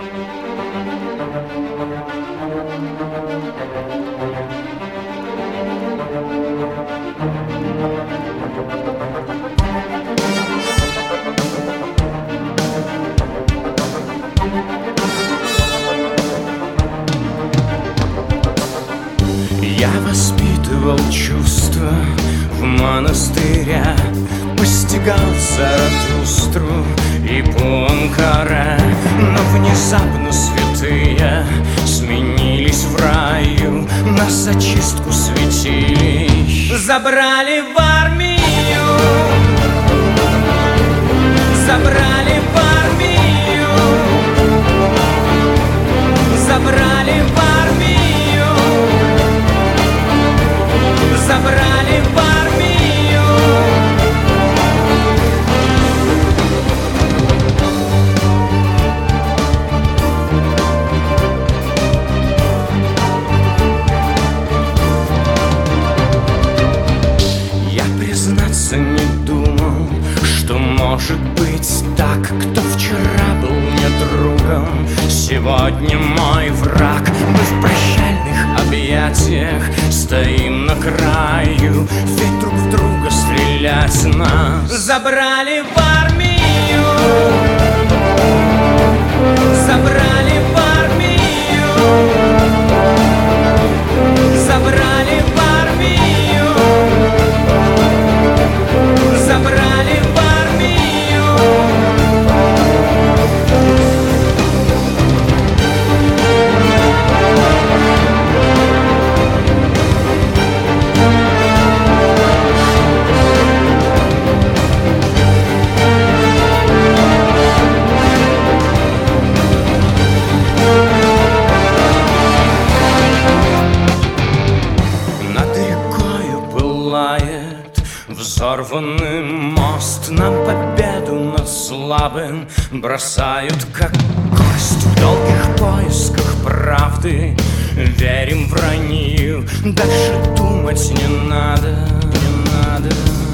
Я воспитывал чувства в монастыря, постигал Заратустру и Пуанкаре, но внезапно святые сменились в раю, на зачистку святилищ забрали в армию, забрали в армию, забрали в армию, забрали в армию. Я, признаться, не думал, что может быть так. Кто вчера был мне другом, сегодня мой враг. Мы в прощальных объятиях стоим на краю, ведь друг в друга стрелять нас забрали в армию, забрали в армию, забрали в армию, забрали в армию. Взорванный мост, нам победу над слабым бросают как кость. В долгих поисках правды верим вранью, дальше думать не надо, не надо.